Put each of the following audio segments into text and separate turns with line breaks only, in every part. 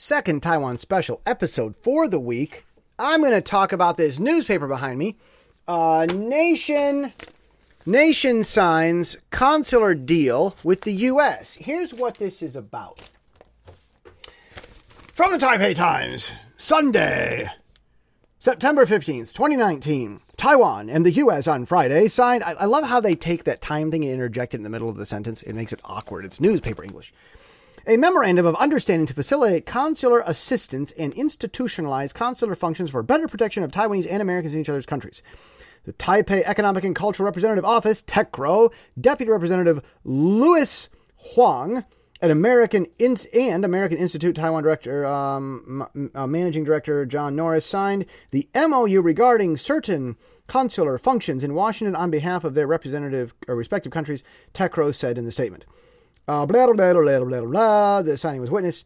second Taiwan special episode for the week. I'm going to talk about this newspaper behind me. Nation signs consular deal with the U.S. Here's what this is about. From the Taipei Times, Sunday, September 15th, 2019. Taiwan and the U.S. on Friday signed... I love how they take that time thing and interject it in the middle of the sentence. It makes it awkward. It's newspaper English. A memorandum of understanding to facilitate consular assistance and institutionalize consular functions for better protection of Taiwanese and Americans in each other's countries. The Taipei Economic and Cultural Representative Office, TECRO, Deputy Representative Louis Huang, and American Institute Taiwan Director, Managing Director John Norris signed the MOU regarding certain consular functions in Washington on behalf of their respective countries, TECRO said in the statement. Blah, blah, blah, blah, blah, blah, blah. The signing was witnessed.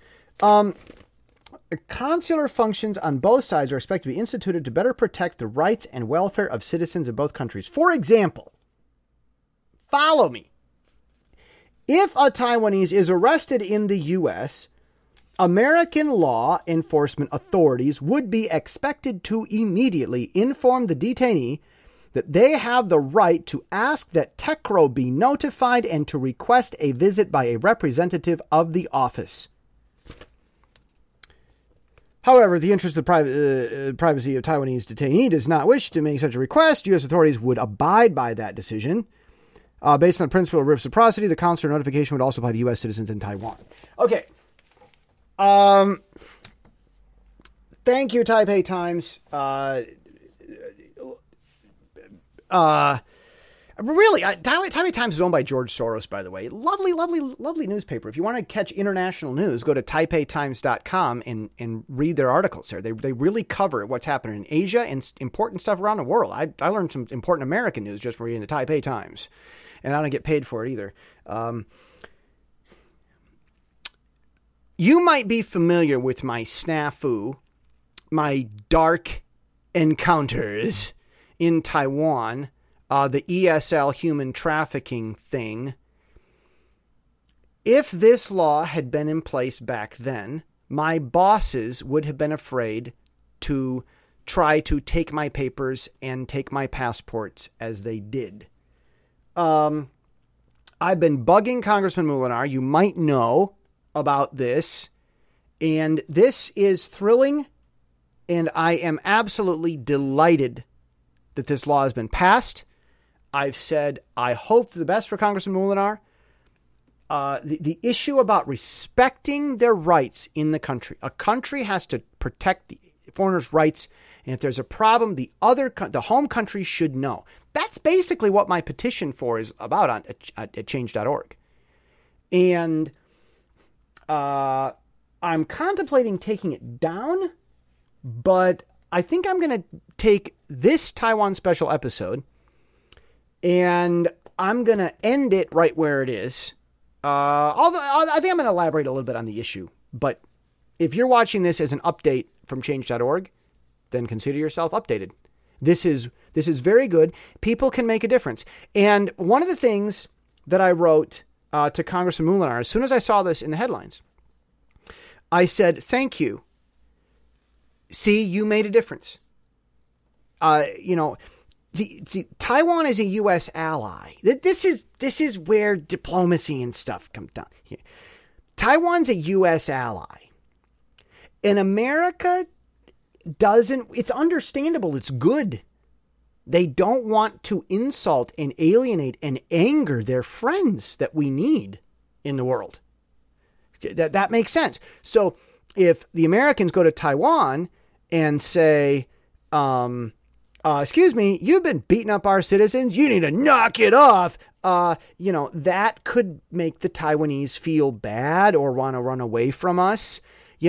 Consular functions on both sides are expected to be instituted to better protect the rights and welfare of citizens of both countries. For example, follow me. If a Taiwanese is arrested in the U.S., American law enforcement authorities would be expected to immediately inform the detainee that they have the right to ask that TECRO be notified and to request a visit by a representative of the office. However, the interest of privacy of Taiwanese detainee does not wish to make such a request. U.S. authorities would abide by that decision. Based on the principle of reciprocity, the consular notification would also apply to U.S. citizens in Taiwan. Okay. Thank you, Taipei Times. Really, Taipei Times is owned by George Soros, by the way. Lovely, lovely, lovely newspaper. If you want to catch international news, go to taipeitimes.com and read their articles there. They really cover what's happening in Asia and important stuff around the world. I learned some important American news just from reading the Taipei Times. And I don't get paid for it either. You might be familiar with my snafu, my dark encounters in Taiwan, the ESL human trafficking thing. If this law had been in place back then, my bosses would have been afraid to try to take my papers and take my passports as they did. I've been bugging Congressman Moolenaar. You might know about this. And this is thrilling. And I am absolutely delighted that this law has been passed. I've said I hope the best for Congressman Moolenaar. The issue about respecting their rights in the country. A country has to protect the foreigners' rights. And if there's a problem, the home country should know. That's basically what my petition for is about at change.org. And I'm contemplating taking it down, but I think I'm going to take this Taiwan special episode and I'm going to end it right where it is. Although I think I'm going to elaborate a little bit on the issue. But if you're watching this as an update from change.org, then consider yourself updated. This is very good. People can make a difference. And one of the things that I wrote to Congressman Moolenaar, as soon as I saw this in the headlines, I said, thank you. See, you made a difference. See, Taiwan is a U.S. ally. This is where diplomacy and stuff comes down. Taiwan's a U.S. ally. And America it's understandable. It's good. They don't want to insult and alienate and anger their friends that we need in the world. That makes sense. So if the Americans go to Taiwan and say, excuse me, you've been beating up our citizens. You need to knock it off. That could make the Taiwanese feel bad or want to run away from us.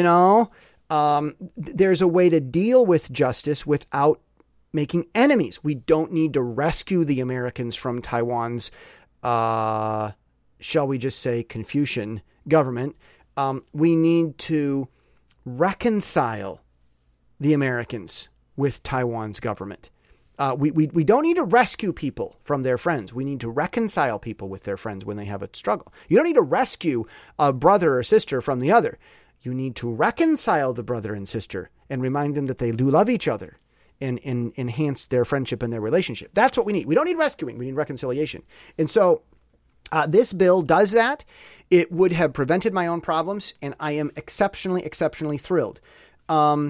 There's a way to deal with justice without making enemies. We don't need to rescue the Americans from Taiwan's, shall we just say, Confucian government. We need to reconcile the Americans with Taiwan's government. We don't need to rescue people from their friends. We need to reconcile people with their friends when they have a struggle. You don't need to rescue a brother or sister from the other. You need to reconcile the brother and sister and remind them that they do love each other and enhance their friendship and their relationship. That's what we need. We don't need rescuing. We need reconciliation. And so this bill does that. It would have prevented my own problems, and I am exceptionally, exceptionally thrilled. Now,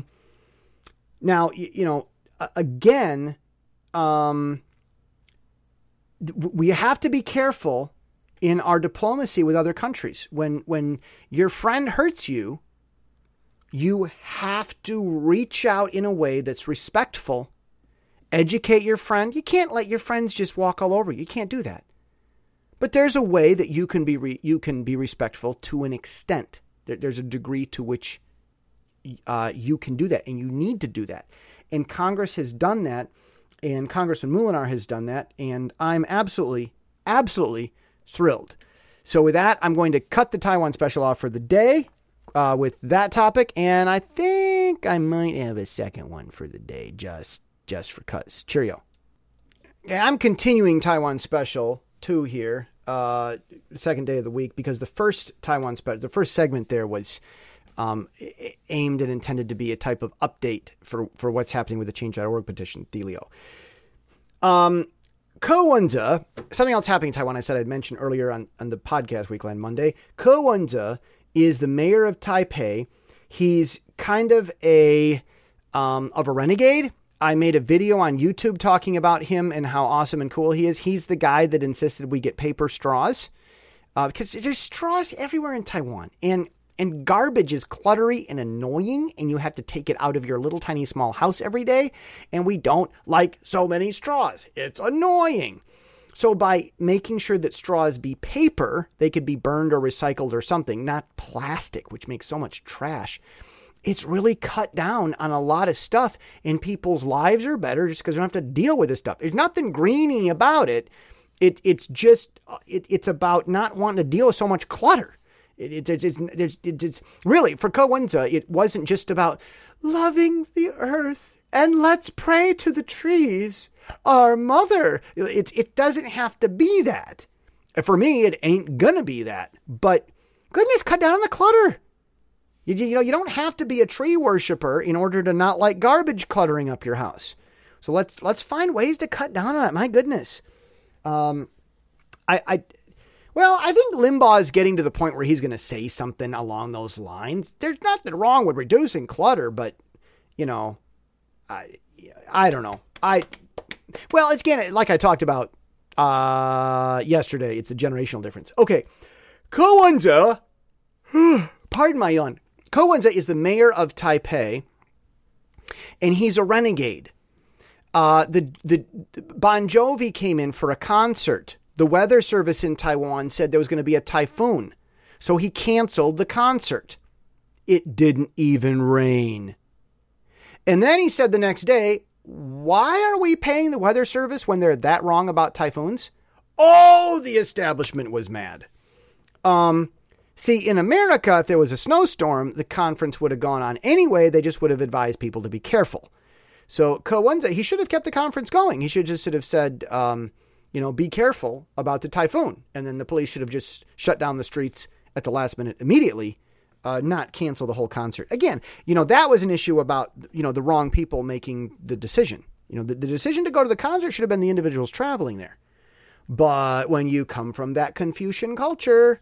again, we have to be careful in our diplomacy with other countries. When your friend hurts you, you have to reach out in a way that's respectful, educate your friend. You can't let your friends just walk all over you. You can't do that. But there's a way that you can be respectful to an extent. There's a degree to which you can do that, and you need to do that. And Congress has done that, and Congressman Moolenaar has done that, and I'm absolutely, absolutely thrilled. So with that, I'm going to cut the Taiwan special off for the day with that topic, and I think I might have a second one for the day, just for cuts. Cheerio. Yeah, I'm continuing Taiwan special 2 here, second day of the week, because the first the first segment there was aimed and intended to be a type of update for what's happening with the Change.org petition, Delio. Ko Wen-je, something else happening in Taiwan I said I'd mentioned earlier on the podcast Weekland Monday. Ko Wen-je is the mayor of Taipei. He's kind of a renegade. I made a video on YouTube talking about him and how awesome and cool he is. He's the guy that insisted we get paper straws because there's straws everywhere in Taiwan, and garbage is cluttery and annoying, and you have to take it out of your little tiny small house every day, and we don't like so many straws. It's annoying. So by making sure that straws be paper, they could be burned or recycled or something, not plastic, which makes so much trash. It's really cut down on a lot of stuff, and people's lives are better just because they don't have to deal with this stuff. There's nothing greeny about it. It's about not wanting to deal with so much clutter. It's really, for Ko Wen-je, it wasn't just about loving the earth and let's pray to the trees, our mother. It doesn't have to be that. For me, it ain't gonna be that. But goodness, cut down on the clutter. You don't have to be a tree worshiper in order to not like garbage cluttering up your house. So let's find ways to cut down on it. My goodness. I think Limbaugh is getting to the point where he's going to say something along those lines. There's nothing wrong with reducing clutter, but I don't know. It's again, like I talked about yesterday, it's a generational difference. Okay. Ko Wen-je, pardon my yawn. Ko Wen-je is the mayor of Taipei, and he's a renegade. The Bon Jovi came in for a concert. The weather service in Taiwan said there was going to be a typhoon, so he canceled the concert. It didn't even rain. And then he said the next day, why are we paying the weather service when they're that wrong about typhoons? Oh, the establishment was mad. See, in America, if there was a snowstorm, the conference would have gone on anyway. They just would have advised people to be careful. So Ko Wen-je, he should have kept the conference going. He should just sort of said, be careful about the typhoon. And then the police should have just shut down the streets at the last minute immediately, not cancel the whole concert. Again, that was an issue about, the wrong people making the decision. The decision to go to the concert should have been the individuals traveling there. But when you come from that Confucian culture,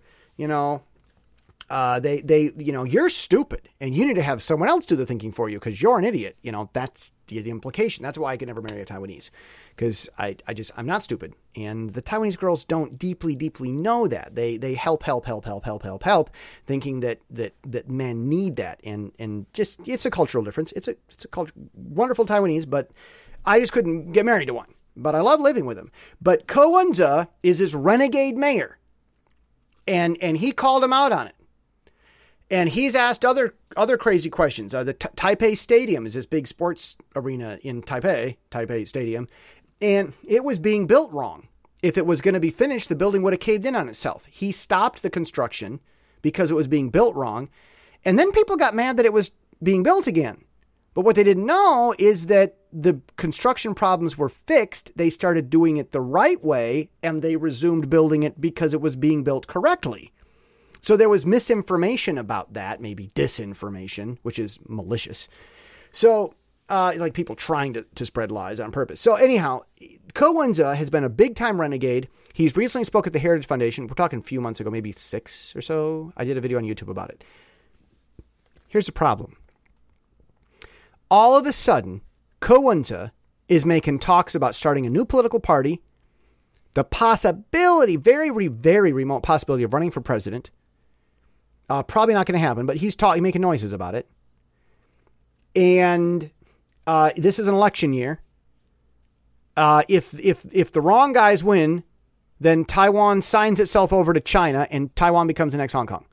you're stupid and you need to have someone else do the thinking for you because you're an idiot. That's the implication. That's why I could never marry a Taiwanese, because I'm not stupid. And the Taiwanese girls don't deeply, deeply know that. They help, thinking that men need that. And just, it's a cultural difference. It's a wonderful Taiwanese, but I just couldn't get married to one. But I love living with him. But Ko Wen-je is this renegade mayor. And he called him out on it. And he's asked other crazy questions. The Taipei Stadium is this big sports arena in Taipei Stadium, and it was being built wrong. If it was going to be finished, the building would have caved in on itself. He stopped the construction because it was being built wrong, and then people got mad that it was being built again. But what they didn't know is that the construction problems were fixed. They started doing it the right way, and they resumed building it because it was being built correctly. So there was misinformation about that, maybe disinformation, which is malicious. So like people trying to spread lies on purpose. So anyhow, Ko Wen-je has been a big time renegade. He's recently spoke at the Heritage Foundation. We're talking a few months ago, maybe 6 or so. I did a video on YouTube about it. Here's the problem. All of a sudden, Ko Wen-je is making talks about starting a new political party, the possibility, very, very remote possibility of running for president. Probably not going to happen, but he's making noises about it. And this is an election year. If the wrong guys win, then Taiwan signs itself over to China and Taiwan becomes the next Hong Kong.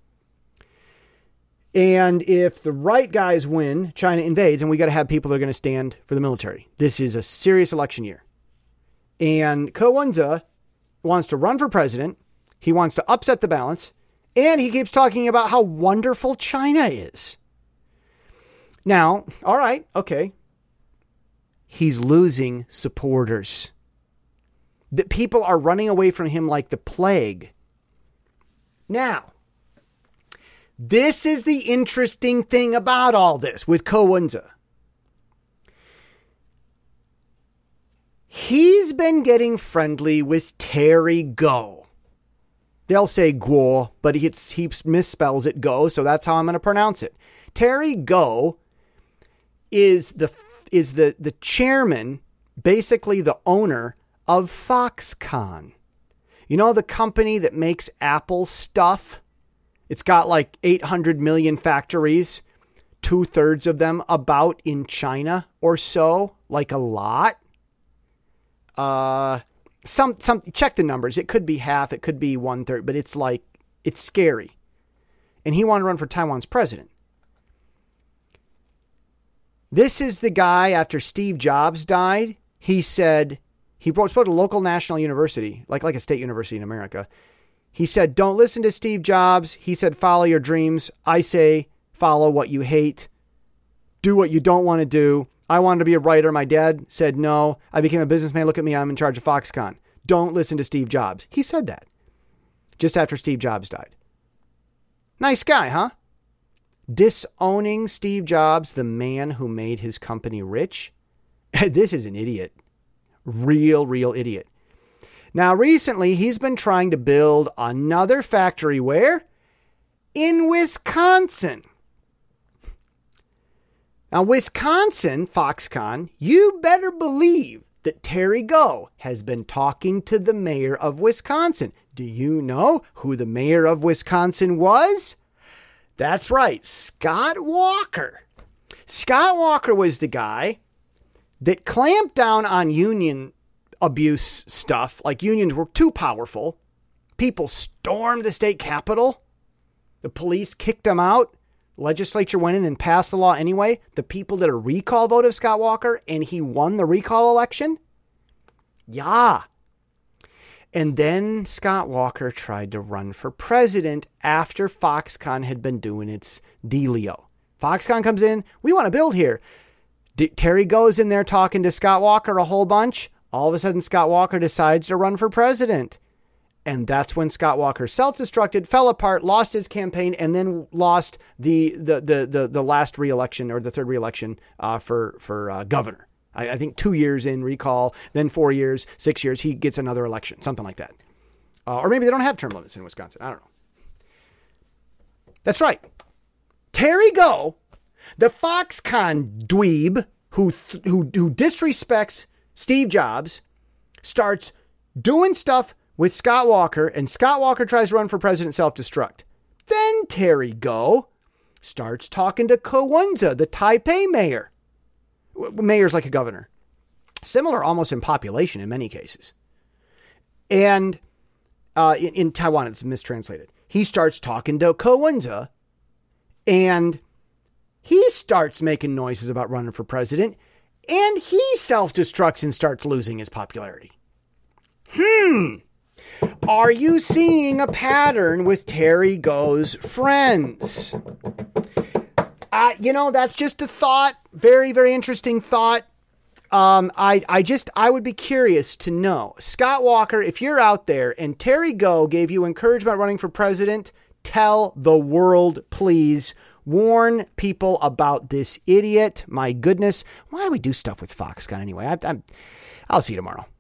And if the right guys win, China invades, and we got to have people that are going to stand for the military. This is a serious election year. And Ko Wen-je wants to run for president. He wants to upset the balance. And he keeps talking about how wonderful China is. Now, all right, okay. He's losing supporters. The people are running away from him like the plague. Now, this is the interesting thing about all this with Ko Wen-je. He's been getting friendly with Terry Gou. They'll say Guo, but he misspells it Go, so that's how I'm going to pronounce it. Terry Gou is the chairman, basically the owner of Foxconn. You know, the company that makes Apple stuff? It's got like 800 million factories, 2/3 of them about in China or so, like a lot. Check the numbers. It could be half, it could be 1/3, but it's scary. And he wanted to run for Taiwan's president. This is the guy, after Steve Jobs died, he said, he spoke at a local national university, like a state university in America. He said, don't listen to Steve Jobs. He said, follow your dreams. I say, follow what you hate. Do what you don't want to do. I wanted to be a writer. My dad said no. I became a businessman. Look at me. I'm in charge of Foxconn. Don't listen to Steve Jobs. He said that just after Steve Jobs died. Nice guy, huh? Disowning Steve Jobs, the man who made his company rich. This is an idiot. Real idiot. Now, recently, he's been trying to build another factory where? In Wisconsin. Now, Wisconsin, Foxconn, you better believe that Terry Gou has been talking to the mayor of Wisconsin. Do you know who the mayor of Wisconsin was? That's right, Scott Walker. Scott Walker was the guy that clamped down on union abuse stuff, like unions were too powerful. People stormed the state capitol. The police kicked them out. Legislature went in and passed the law anyway. The people did a recall vote of Scott Walker, and he won the recall election. Yeah. And then Scott Walker tried to run for president after Foxconn had been doing its dealio. Foxconn comes in. We want to build here. Terry goes in there talking to Scott Walker a whole bunch. All of a sudden, Scott Walker decides to run for president. And that's when Scott Walker self-destructed, fell apart, lost his campaign, and then lost the last re-election or the third re-election for governor. I think 2 years in recall, then 4 years, 6 years, he gets another election, something like that. Or maybe they don't have term limits in Wisconsin. I don't know. That's right. Terry Gou, the Foxconn dweeb who disrespects Steve Jobs, starts doing stuff with Scott Walker, and Scott Walker tries to run for president, self-destruct. Then Terry Gou starts talking to Ko Wen-je, the Taipei mayor. Mayor's like a governor. Similar almost in population in many cases. And in Taiwan, it's mistranslated. He starts talking to Ko Wen-je, and he starts making noises about running for president, and he self-destructs and starts losing his popularity. Are you seeing a pattern with Terry Gou's friends? That's just a thought. Very, very interesting thought. I would be curious to know. Scott Walker, if you're out there and Terry Gou gave you encouragement running for president, Tell the world, please. Warn people about this idiot. My goodness. Why do we do stuff with Foxconn anyway? I'll see you tomorrow.